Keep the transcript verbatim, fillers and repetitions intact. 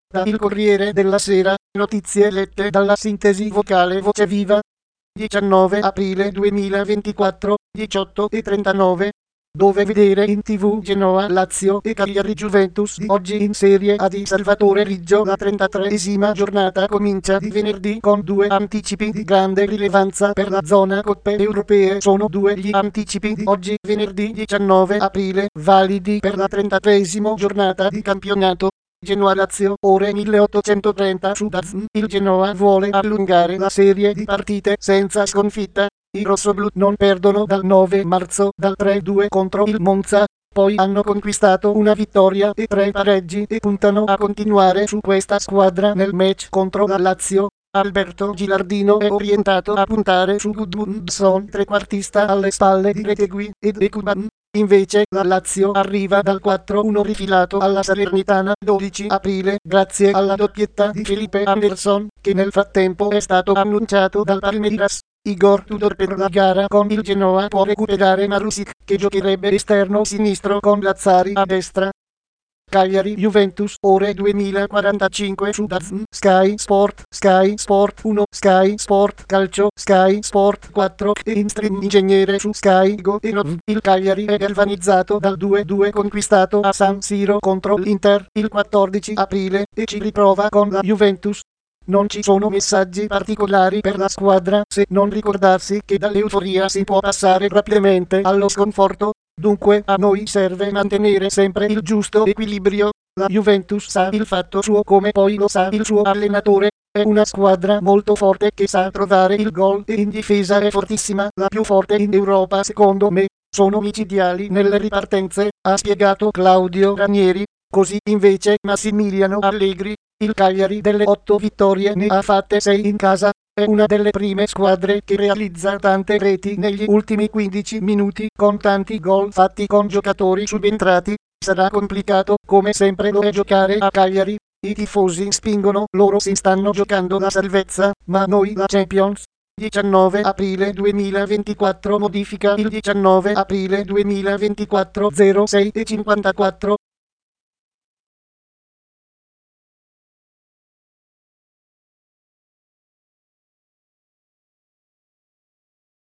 Da Il Corriere della Sera, notizie lette dalla sintesi vocale Voce Viva. diciannove aprile duemilaventiquattro, diciotto e trentanove. Dove vedere in tv Genoa, Lazio e Cagliari Juventus di oggi in Serie A di Salvatore Riggio. La trentatreesima giornata comincia di venerdì con due anticipi di grande rilevanza per la zona coppe europee. Sono due gli anticipi di oggi, venerdì diciannove aprile, validi per la trentatreesima giornata di campionato. Genoa-Lazio, ore milleottocentotrenta su D A Z N. Il Genoa vuole allungare la serie di partite senza sconfitta. I rossoblù non perdono dal nove marzo, dal tre due contro il Monza. Poi hanno conquistato una vittoria e tre pareggi e puntano a continuare su questa squadra nel match contro la Lazio. Alberto Gilardino è orientato a puntare su Gudmundsson, trequartista alle spalle di Retegui ed Ekuban. Invece la Lazio arriva dal quattro uno rifilato alla Salernitana. Dodici aprile, grazie alla doppietta di Felipe Anderson, che nel frattempo è stato annunciato dal Palmeiras. Igor Tudor per la gara con il Genoa può recuperare Marusic, che giocherebbe esterno sinistro con Lazzari a destra. Cagliari Juventus, ore duemilaquarantacinque su D A Z N, Sky Sport, Sky Sport uno, Sky Sport Calcio, Sky Sport quattro e in stream ingegnere su Sky Go e Nov. Il Cagliari è galvanizzato dal due due conquistato a San Siro contro l'Inter il quattordici aprile e ci riprova con la Juventus. Non ci sono messaggi particolari per la squadra, se non ricordarsi che dall'euforia si può passare rapidamente allo sconforto. Dunque a noi serve mantenere sempre il giusto equilibrio. La Juventus sa il fatto suo come poi lo sa il suo allenatore. È una squadra molto forte che sa trovare il gol e in difesa è fortissima, la più forte in Europa secondo me. Sono micidiali nelle ripartenze, ha spiegato Claudio Ranieri. Così invece Massimiliano Allegri. Il Cagliari delle otto vittorie ne ha fatte sei in casa. È una delle prime squadre che realizza tante reti negli ultimi quindici minuti, con tanti gol fatti con giocatori subentrati. Sarà complicato, come sempre lo è giocare a Cagliari. I tifosi spingono, loro si stanno giocando la salvezza, ma noi la Champions. diciannove aprile duemilaventiquattro, modifica il diciannove aprile duemilaventiquattro, zero sei e cinquantaquattro.